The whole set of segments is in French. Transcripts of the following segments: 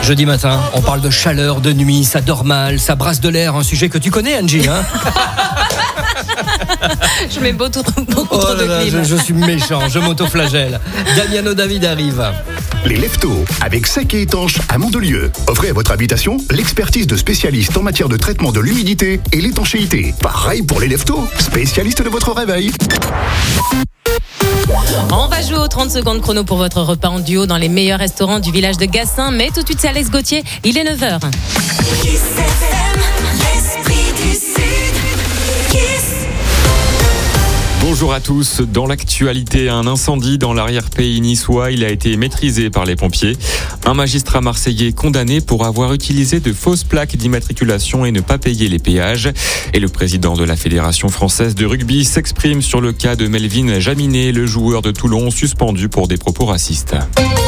Jeudi matin, on parle de chaleur, de nuit, ça dort mal, ça brasse de l'air, un sujet que tu connais, Angie, hein? Je mets beaucoup trop de clim. Je suis méchant, je m'autoflagelle. Damiano David arrive. Les Leftos, avec Sec et Étanche à Mandelieu. Offrez à votre habitation l'expertise de spécialistes en matière de traitement de l'humidité et l'étanchéité. Pareil pour les Leftos, spécialistes de votre réveil. On va jouer aux 30 secondes chrono pour votre repas en duo dans les meilleurs restaurants du village de Gassin. Mais tout de suite, c'est Alex Gauthier. Il est 9h. Bonjour à tous. Dans l'actualité, un incendie dans l'arrière-pays niçois. Il a été maîtrisé par les pompiers. Un magistrat marseillais condamné pour avoir utilisé de fausses plaques d'immatriculation et ne pas payer les péages. Et le président de la Fédération française de rugby s'exprime sur le cas de Melvin Jaminet, le joueur de Toulon suspendu pour des propos racistes.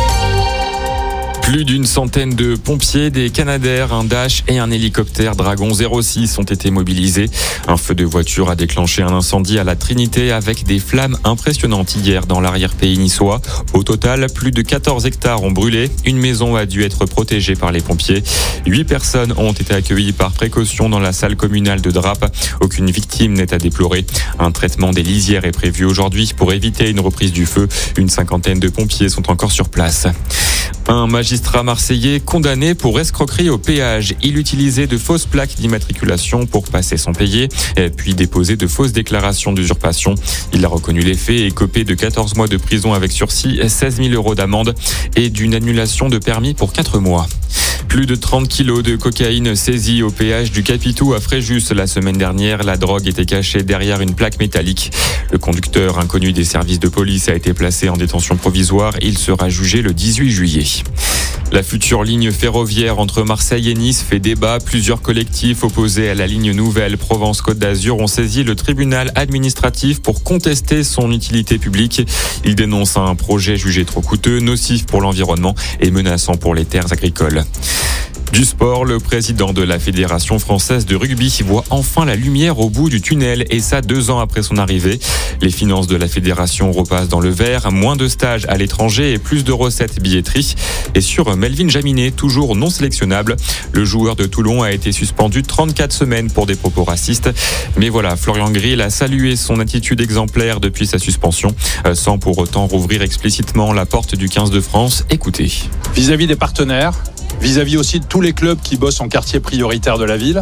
Plus d'une centaine de pompiers, des Canadair, un Dash et un hélicoptère Dragon 06 ont été mobilisés. Un feu de voiture a déclenché un incendie à la Trinité avec des flammes impressionnantes hier dans l'arrière-pays niçois. Au total, plus de 14 hectares ont brûlé. Une maison a dû être protégée par les pompiers. 8 personnes ont été accueillies par précaution dans la salle communale de Drape. Aucune victime n'est à déplorer. Un traitement des lisières est prévu aujourd'hui pour éviter une reprise du feu. Une cinquantaine de pompiers sont encore sur place. Un magistrat marseillais condamné pour escroquerie au péage. Il utilisait de fausses plaques d'immatriculation pour passer sans payer, puis déposer de fausses déclarations d'usurpation. Il a reconnu les faits et copé de 14 mois de prison avec sursis, 16 000 € d'amende et d'une annulation de permis pour 4 mois. Plus de 30 kilos de cocaïne saisis au péage du Capitou à Fréjus la semaine dernière. La drogue était cachée derrière une plaque métallique. Le conducteur inconnu des services de police a été placé en détention provisoire. Il sera jugé le 18 juillet. La future ligne ferroviaire entre Marseille et Nice fait débat. Plusieurs collectifs opposés à la ligne nouvelle Provence-Côte d'Azur ont saisi le tribunal administratif pour contester son utilité publique. Ils dénoncent un projet jugé trop coûteux, nocif pour l'environnement et menaçant pour les terres agricoles. Du sport, le président de la Fédération française de rugby voit enfin la lumière au bout du tunnel et ça 2 ans après son arrivée. Les finances de la fédération repassent dans le vert, moins de stages à l'étranger et plus de recettes billetterie. Et sur Melvin Jaminet, toujours non sélectionnable, le joueur de Toulon a été suspendu 34 semaines pour des propos racistes. Mais voilà, Florian Grill a salué son attitude exemplaire depuis sa suspension, sans pour autant rouvrir explicitement la porte du 15 de France. Écoutez. Vis-à-vis des partenaires, vis-à-vis aussi de tous les clubs qui bossent en quartier prioritaire de la ville,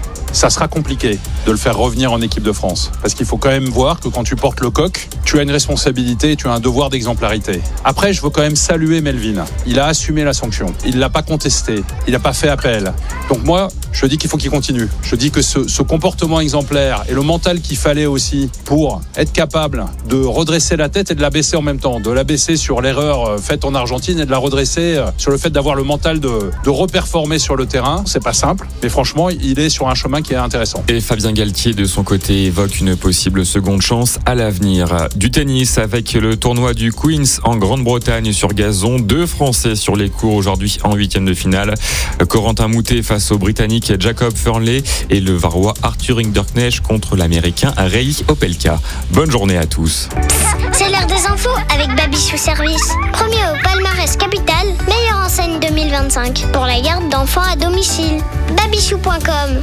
ça sera compliqué de le faire revenir en équipe de France. Parce qu'il faut quand même voir que quand tu portes le coq, tu as une responsabilité et tu as un devoir d'exemplarité. Après, je veux quand même saluer Melvin. Il a assumé la sanction. Il ne l'a pas contesté. Il n'a pas fait appel. Donc moi, je dis qu'il faut qu'il continue. Je dis que ce comportement exemplaire et le mental qu'il fallait aussi pour être capable de redresser la tête et de la baisser en même temps. De la baisser sur l'erreur faite en Argentine et de la redresser sur le fait d'avoir le mental de reperformer sur le terrain. C'est pas simple, mais franchement, il est sur un chemin qui est intéressant. Et Fabien Galtier, de son côté, évoque une possible seconde chance à l'avenir. Du tennis avec le tournoi du Queen's en Grande-Bretagne sur gazon. 2 Français sur les cours aujourd'hui en 8e de finale. Corentin Moutet face au Britannique Jacob Fernley et le Varois Arthur Hinderknecht contre l'Américain Ray Opelka. Bonne journée à tous. C'est l'heure des infos avec Babichou Service. Premier au palmarès capital, meilleure enseigne 2025 pour la garde d'enfants à domicile. Babichou.com.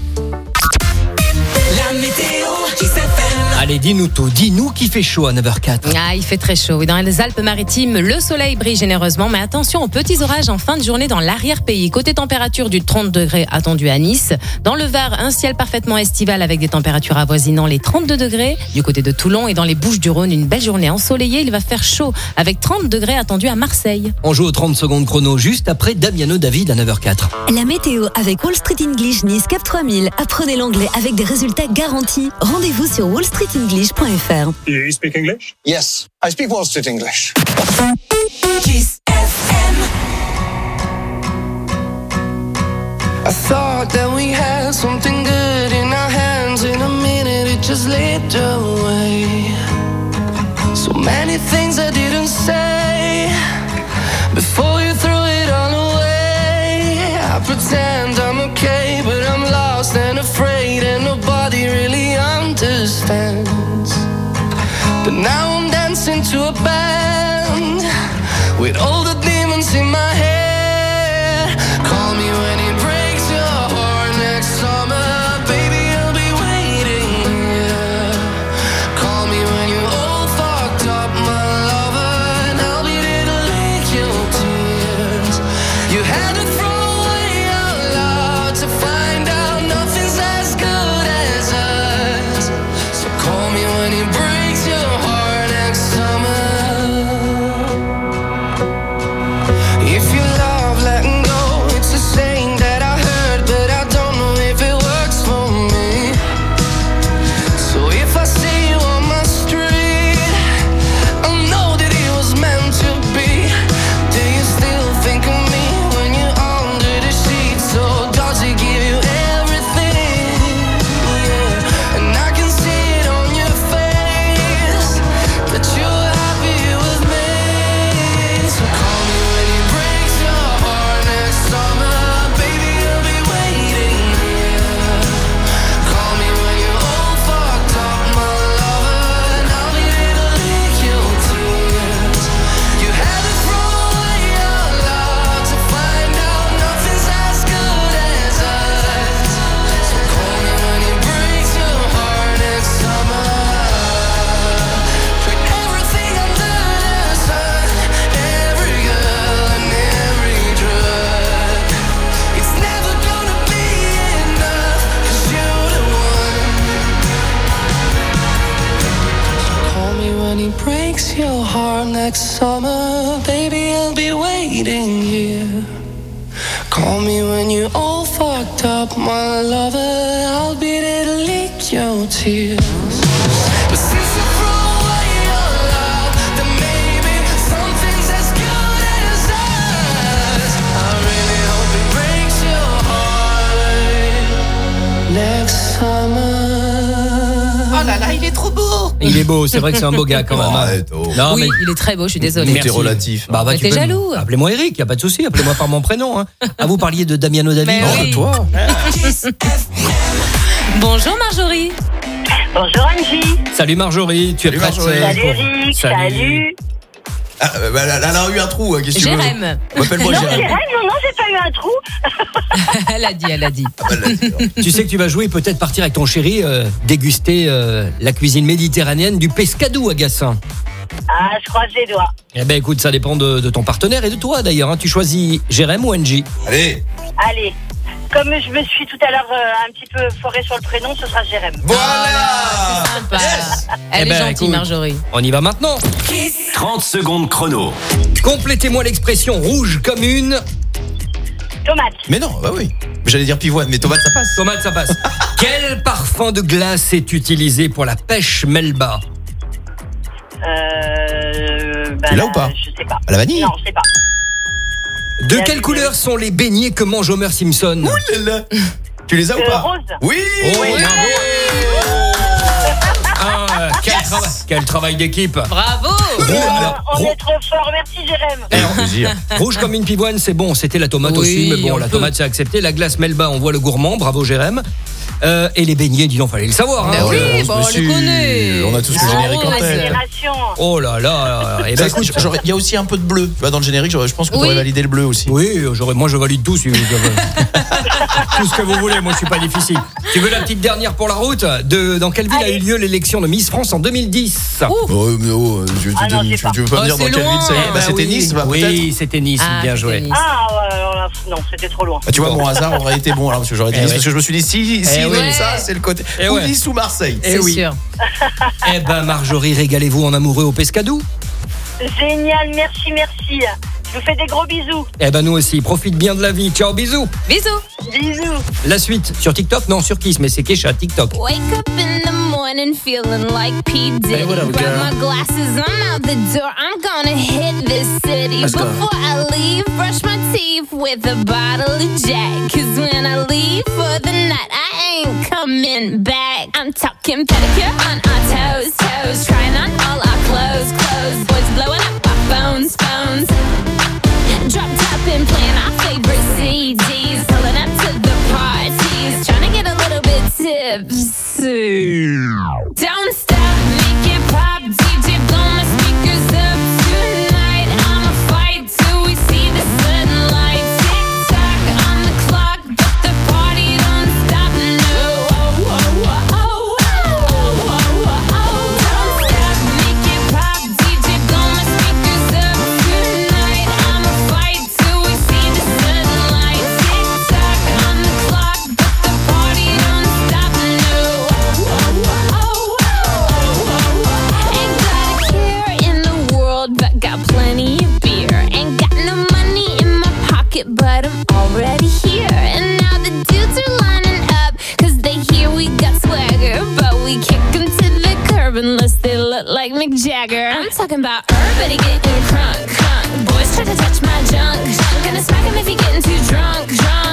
La météo qui s'appelle. Allez, dis-nous tout. Dis-nous qu'il fait chaud à 9h04. Ah, il fait très chaud. Dans les Alpes-Maritimes, le soleil brille généreusement, mais attention aux petits orages en fin de journée dans l'arrière-pays. Côté température, du 30 degrés attendu à Nice. Dans le Var, un ciel parfaitement estival avec des températures avoisinant les 32 degrés. Du côté de Toulon et dans les Bouches-du-Rhône, une belle journée ensoleillée. Il va faire chaud avec 30 degrés attendus à Marseille. On joue aux 30 secondes chrono juste après Damiano David à 9h04. La météo avec Wall Street English Nice Cap 3000. Apprenez l'anglais avec des résultats garantis. Rendez-vous sur wallstreetenglish.fr. You speak English? Yes, I speak Wall Street English. Kiss FM. I thought that we had something good in our hands. In a minute it just slipped away. So many things I didn't say before you threw it all away. I pretend I'm okay, but I'm lost and afraid, and nobody really understands. But now I'm dancing to a band with all the demons in my head. breaks your heart next summer, baby, I'll be waiting here. Call me when you're all fucked up, my lover, I'll be there to lick your tears. But since you threw away your love, then maybe something's as good as us. I really hope it breaks your heart next summer. Oh là là, il est trop beau. Il est beau, c'est vrai que c'est un beau gars quand même. Arrête, oh. Non, Oui, mais il est très beau, je suis désolée. Merci. C'est relatif. Bah, Mais tu t'es peux jaloux. Appelez-moi Eric, y a pas de souci. Appelez-moi par mon prénom. Hein. Ah, vous parliez de Damiano David. Mais oui. toi. Bonjour Marjorie. Bonjour Angie. Salut Marjorie, tu es Salut, prête Marjorie. Salut pour- Eric. Salut. Ah, bah, elle a eu un trou, qu'est-ce que tu veux? Jérém. Appelle-moi Non, Jérém. Jérém, non, j'ai pas eu un trou. Elle a dit. Ah, bah, là, Tu sais que tu vas jouer, peut-être partir avec ton chéri, déguster la cuisine méditerranéenne du pescadou à Gassin. Ah, je croise les doigts. Eh ben écoute, ça dépend de ton partenaire et de toi d'ailleurs. Hein. Tu choisis Jérém ou Angie? allez, Allez. Comme je me suis tout à l'heure un petit peu forée sur le prénom, ce sera Jérém. voilà. Sympa. Eh Elle ben, est gentille écoute. Marjorie. On y va maintenant. 30 secondes chrono. Complétez-moi l'expression rouge comme une... Tomate. Mais non, bah oui. J'allais dire pivoine, mais tomate ça passe. Tomate, ça passe. Quel parfum de glace est utilisé pour la pêche Melba? Tu l'as ou pas? Je sais pas. À la vanille? Non, je sais pas. De quelle couleur sont les beignets que mange Homer Simpson? Ouh là là. Tu les as ou pas? Rose. Oui. Oh, bravo. Ah, quel travail d'équipe. Bravo. On est trop fort. Merci Jérém. Plaisir. Rouge comme une pivoine, c'est bon. C'était la tomate Oui, aussi, mais bon, on la peut. tomate c'est accepté. La glace Melba, on voit le gourmand. Bravo Jérém. Et les beignets, dis donc, fallait le savoir. Mais Hein. oui, on se bon, on monsieur, le connaît. on a tous le Ah, générique en ouais, tête. Génération. Oh là là. Et ben écoute, Il y a aussi un peu de bleu. Tu vois, dans le générique, je pense que tu Oui. aurais validé le bleu aussi. oui, moi je valide tout. Tout ce que vous voulez, moi je suis pas difficile. Tu veux la petite dernière pour la route? Dans quelle ville a eu lieu l'élection de Miss France en 2010? Oh, mais oh, tu veux pas me dire dans c'est quelle ville ça y est? loin. Bah, c'était oui. Nice, bah, Oui, peut-être. c'était Nice, Ah, bien c'était joué. Nice. Ah, ouais, alors là, non, c'était trop loin. Ah, tu vois, mon hasard aurait été bon alors parce que j'aurais dit Nice, ouais. parce que je me suis dit si oui. ça c'est le côté. Eh Ou ouais. Nice ou Marseille. Eh C'est oui. sûr. Eh ben Marjorie, régalez-vous en amoureux au pescadou. Génial, merci. Je vous fais des gros bisous. Eh ben nous aussi, profite bien de la vie. Ciao, bisous. Bisous. Bisous. La suite sur TikTok, non sur Kiss, mais c'est Kesha TikTok. Wake up in the morning feeling like P. Diddy. Hey, what up, Grab girl? my glasses, I'm out the door. I'm gonna hit this city. Let's go. Before I leave, brush my teeth with a bottle of Jack. 'Cause when I leave for the night, I ain't coming back. I'm talking pedicure on our toes. Trying on all our clothes. Boys blowing up our phones. Drop top and playing our favorite CDs. Pulling up to the parties. Trying to get a little bit tipsy. Don't stop, make it pop. DJ, blow my speakers up tonight. I'ma fight till we see the sunlight. Tick tock on the clock, but the party don't stop. No. Don't stop, make it pop. DJ, blow my speakers up tonight. I'ma fight till we see the sunlight. Tick tock on the clock, but the party don't stop. No. Ain't got a care in the world, but got plenty of beer. Ain't got no money in my pocket, but I'm already here. And now the dudes are lining up, 'cause they hear we got swagger. But we kick them to the curb unless they look like Mick Jagger. I'm talking about everybody getting crunk. Boys try to touch my junk. Gonna smack him if he getting too drunk.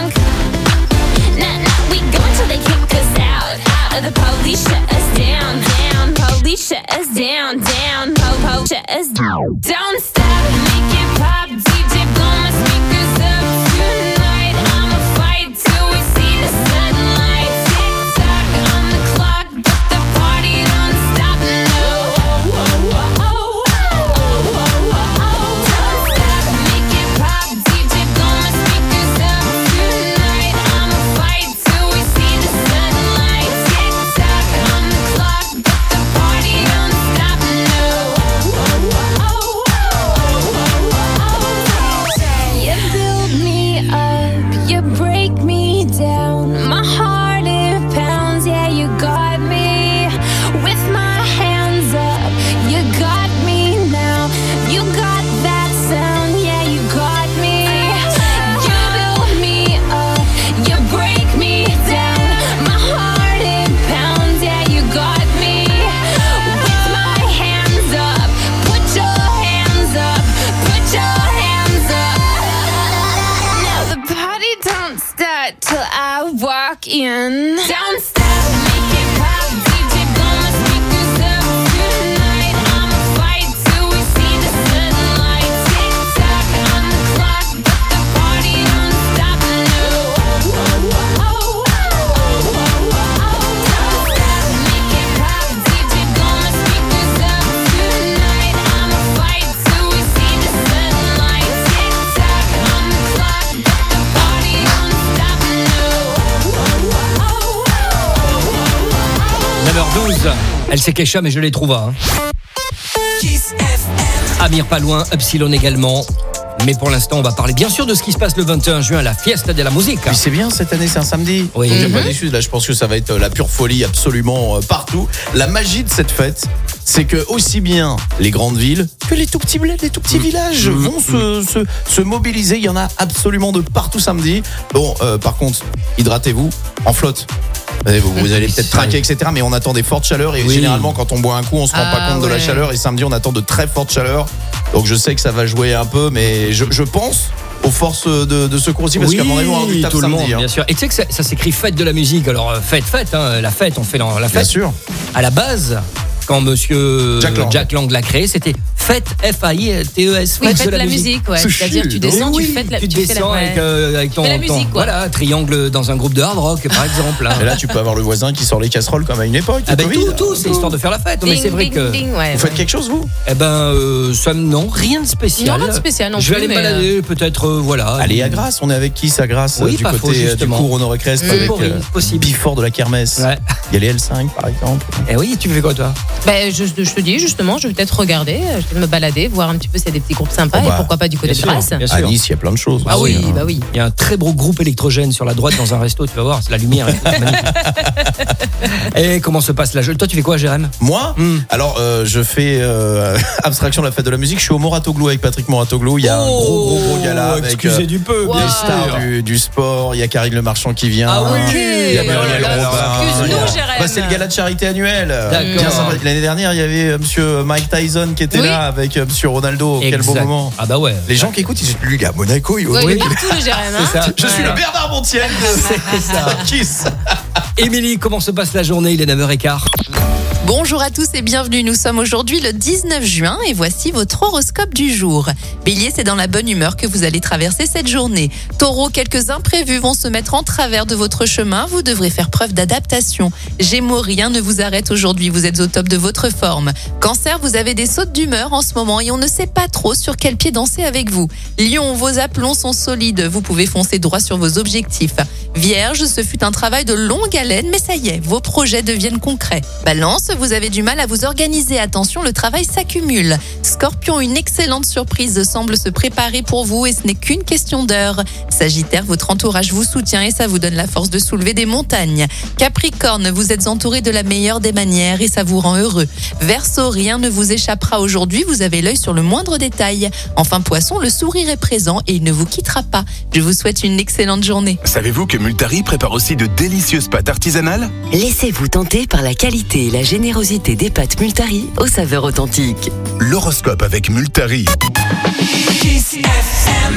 Nah, we go until they kick us out. Or the police shut us down. Police shut us down. Po, shut us down. Don't stop, make it pop. DJ, blow my speakers up tonight. I'ma fight till we see the sunlight. Tick tock on the clock, but the party don't stop. No. Don't stop, make it pop. DJ, blow my speakers up tonight. I'ma fight till we see the sunlight. Tick tock on the clock, but the party don't stop. No. in. Don't stop, make it pop. DJ blow my speakers up tonight. I'ma fight till we see the sunlight. Tick tock on the clock, but the party don't stop. No. Don't stop, make it pop. DJ blow my speakers up tonight. I'ma fight till we see the sunlight. Tick tock on the clock, but the party don't stop. No. 9h12, elle c'est Kesha mais je les trouve hein. Amir pas loin, Epsilon également. Mais pour l'instant, on va parler bien sûr de ce qui se passe le 21 juin, la Fiesta de la Musique. Puis c'est bien, cette année c'est un samedi. Oui. Donc, j'ai pas déçu. Là, je pense que ça va être la pure folie absolument partout. La magie de cette fête, c'est que aussi bien les grandes villes que les tout petits bleds, les tout petits villages vont se mobiliser. Il y en a absolument de partout samedi. Bon, par contre, hydratez-vous en flotte. Vous allez peut-être traquer, etc. Mais on attend des fortes chaleurs et généralement, quand on boit un coup, on se rend pas compte de la chaleur. Et samedi, on attend de très fortes chaleurs. Donc je sais que ça va jouer un peu, mais je pense aux forces de secours aussi, parce qu'à mon avis, on va avoir du taf tout le samedi. monde, bien sûr. Et tu sais que ça s'écrit fête de la musique. Alors fête, hein, la fête, on fait la fête. Bien sûr. À la base, quand monsieur Jack Lang l'a créé, c'était fête F-A-I-T-E-S. Oui, fête de la musique, ouais. C'est-à-dire tu descends, tu fais avec ton la musique, quoi. Voilà, triangle dans un groupe de hard rock, par exemple. Hein. Et là, tu peux avoir le voisin qui sort les casseroles comme à une époque. Ah ben tout, c'est histoire de faire la fête. Mais c'est vrai que vous faites quelque chose, vous? Eh ben, ça, non, rien de spécial. Non, rien de spécial non plus. Je vais aller me balader, peut-être, voilà. Allez à Grasse, on est avec qui ça, Grasse? Oui, du pas côté faux, du cours Honoré Cresp avec Bifort de la Kermesse. Ouais. Il y a les L5 par exemple. Eh oui, tu fais quoi toi? Ben, je te dis justement, je vais peut-être regarder, je vais me balader, voir un petit peu s'il y a des petits groupes sympas et pourquoi pas du côté de Grasse. À Nice, il y a plein de choses. Ah oui, bah oui. Il y a un très beau groupe électrogène sur la droite dans un resto, tu vas voir, c'est la lumière. Et comment se passe la journée? Toi, tu fais quoi, Jérém? Moi Alors, je fais abstraction de la fête de la musique. Je suis au Moratoglou avec Patrick Moratoglou. Il y a un gros gala avec excusez du peu, des stars du sport. Il y a Karine Le Marchand qui vient. Ah oui. Il y a Muriel Robin. Excuse-nous, Jérém. Bah, c'est le gala de charité annuel. D'accord. Bien sympa. L'année dernière, il y avait monsieur Mike Tyson qui était là avec monsieur Ronaldo. Exact. Quel beau moment. Ah bah ouais. Les gens qui écoutent, ils disent lui, il est à Monaco. Il est partout, le Jérém. Hein. Je suis le Bernard Montiel. C'est ça. Kiss. Émilie, comment se passe la journée? Il est 9h15. Bonjour à tous et bienvenue. Nous sommes aujourd'hui le 19 juin et voici votre horoscope du jour. Bélier, c'est dans la bonne humeur que vous allez traverser cette journée. Taureau, quelques imprévus vont se mettre en travers de votre chemin. Vous devrez faire preuve d'adaptation. Gémeaux, rien ne vous arrête aujourd'hui. Vous êtes au top de votre forme. Cancer, vous avez des sautes d'humeur en ce moment et on ne sait pas trop sur quel pied danser avec vous. Lion, vos aplombs sont solides. Vous pouvez foncer droit sur vos objectifs. Vierge, ce fut un travail de longue haleine, mais ça y est, vos projets deviennent concrets. Balance, vous avez du mal à vous organiser. Attention, le travail s'accumule. Scorpion, une excellente surprise semble se préparer pour vous et ce n'est qu'une question d'heure. Sagittaire, votre entourage vous soutient et ça vous donne la force de soulever des montagnes. Capricorne, vous êtes entouré de la meilleure des manières et ça vous rend heureux. Verseau, rien ne vous échappera aujourd'hui, vous avez l'œil sur le moindre détail. Enfin, Poisson, le sourire est présent et il ne vous quittera pas. Je vous souhaite une excellente journée. Savez-vous que Multari prépare aussi de délicieuses pâtes artisanales? Laissez-vous tenter par la qualité et la générosité des pâtes Multari aux saveurs authentiques. L'horoscope avec Multari. Kiss FM.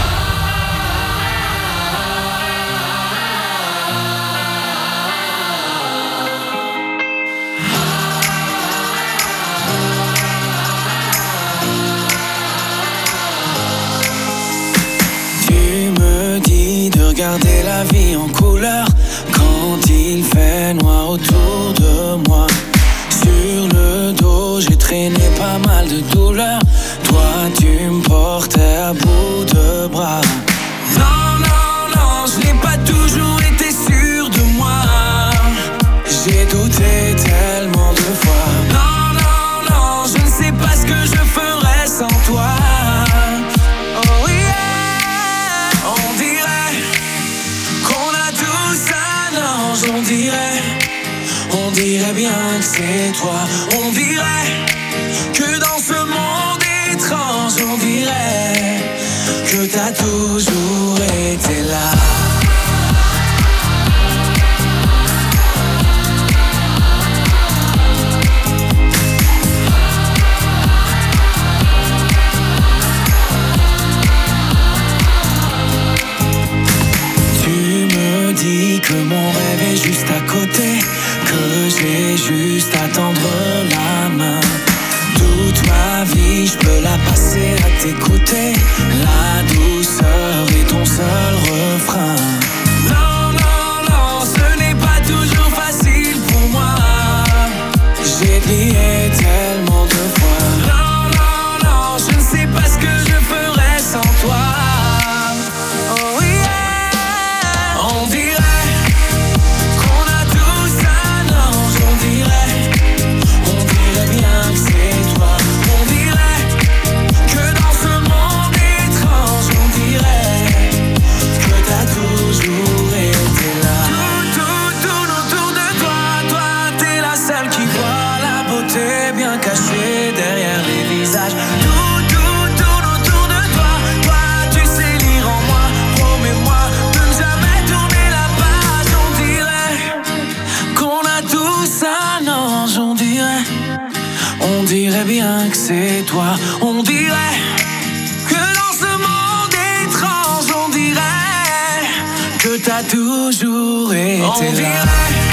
Tu me dis de regarder la vie en couleur quand il fait noir autour de moi. Sur le dos, j'ai traîné pas mal de douleurs. Toi, tu me portais à bout de bras. Non, non, non, je n'ai pas toujours été sûr de moi. J'ai douté tellement de fois. Non, non, non, je ne sais pas ce que je ferais sans toi. Oh yeah, on dirait qu'on a tous un ange, on dirait bien que c'est toi. On dirait que dans ce monde étrange, on dirait que t'as toujours été là. Tu me dis que mon rêve juste à tendre la main. Toute ma vie, je peux la passer à t'écouter. La douceur est ton seul refrain. Non, non, non, ce n'est pas toujours facile pour moi. J'ai plié tellement de fois. Non, non, non, je ne sais pas ce que je ferais sans toi. Oh yeah. On dirait qu'on a tous un ange. On dirait bien que c'est toi. On dirait que dans ce monde étrange, on dirait que t'as toujours été là. Tout autour de toi, toi t'es la seule qui voit la beauté bien cachée derrière les visages. Tout autour de toi, toi tu sais lire en moi. Promets-moi de ne jamais tourner la page. On dirait qu'on a tous un ange. On dirait bien que c'est toi. On dirait que dans ce monde étrange, on dirait que t'as toujours été là. On dirait